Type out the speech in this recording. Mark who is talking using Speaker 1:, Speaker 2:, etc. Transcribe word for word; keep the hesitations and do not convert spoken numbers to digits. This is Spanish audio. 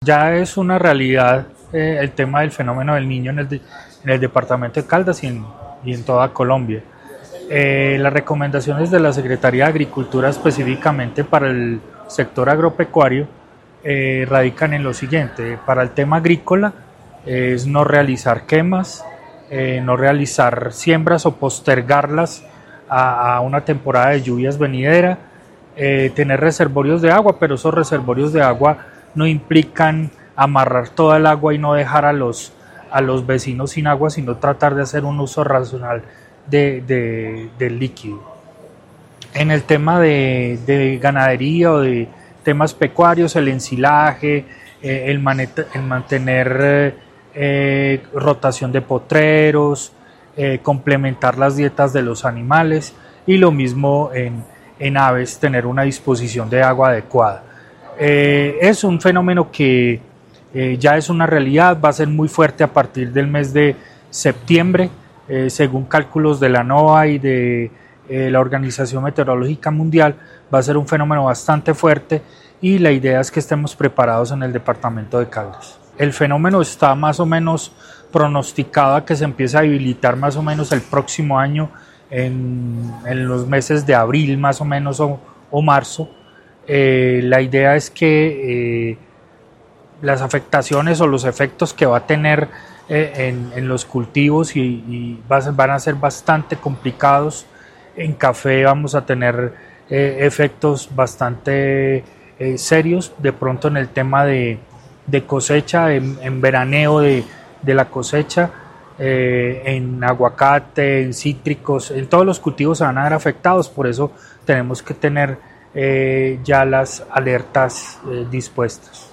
Speaker 1: Ya es una realidad eh, el tema del fenómeno del Niño en el, de, en el departamento de Caldas y en, y en toda Colombia. Eh, las recomendaciones de la Secretaría de Agricultura específicamente para el sector agropecuario eh, radican en lo siguiente. Para el tema agrícola eh, es no realizar quemas, eh, no realizar siembras o postergarlas a, a una temporada de lluvias venidera, eh, tener reservorios de agua, pero esos reservorios de agua no implican amarrar toda el agua y no dejar a los, a los vecinos sin agua, sino tratar de hacer un uso racional de, de, del líquido. En el tema de, de ganadería o de temas pecuarios, el ensilaje, eh, el, manet, el mantener eh, eh, rotación de potreros, eh, complementar las dietas de los animales y lo mismo en, en aves, tener una disposición de agua adecuada. Eh, es un fenómeno que eh, ya es una realidad, va a ser muy fuerte a partir del mes de septiembre, eh, según cálculos de la NOAA y de eh, la Organización Meteorológica Mundial, va a ser un fenómeno bastante fuerte y la idea es que estemos preparados en el departamento de Caldas. El fenómeno está más o menos pronosticado a que se empiece a debilitar más o menos el próximo año, en, en los meses de abril más o menos o, o marzo. Eh, la idea es que eh, las afectaciones o los efectos que va a tener eh, en, en los cultivos y, y van a ser bastante complicados. En café vamos a tener eh, efectos bastante eh, serios, de pronto en el tema de, de cosecha, en, en veraneo de, de la cosecha, eh, en aguacate, en cítricos, en todos los cultivos se van a ver afectados, por eso tenemos que tener Eh, ya las alertas eh, dispuestas.